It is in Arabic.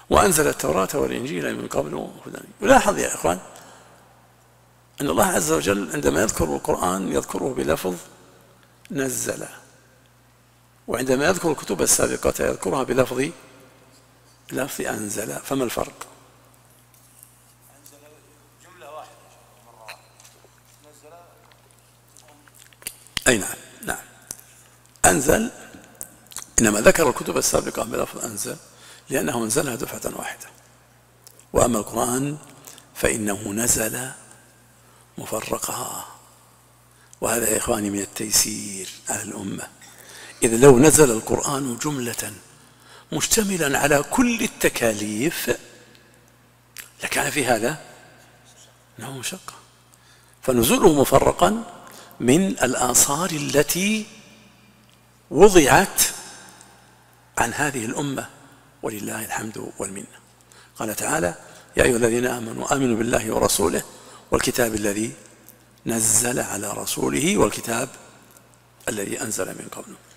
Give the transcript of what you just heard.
وأنزل التوراة والإنجيل من قبل هدى. ولاحظ يا إخوان أن الله عز وجل عندما يذكر القرآن يذكره بلفظ نزل، وعندما يذكر الكتب السابقة يذكرها بلفظ أنزل. فما الفرق؟ أنزل جملة واحدة مرة، نزل أي نعم أنزل، إنما ذكر الكتب السابقة بلفظ أنزل لأنه أنزلها دفعة واحدة. وأما القرآن فإنه نزل مفرقا، وهذا يا إخواني من التيسير على الأمة. إذ لو نزل القرآن جملة مشتملا على كل التكاليف لكان في هذا نوع مشقة، فنزوله مفرقا من الآثار التي وضعت عن هذه الأمة، ولله الحمد والمنة. قال تعالى: يا أيها الذين آمنوا بالله ورسوله والكتاب الذي نزل على رسوله والكتاب الذي أنزل من قبله.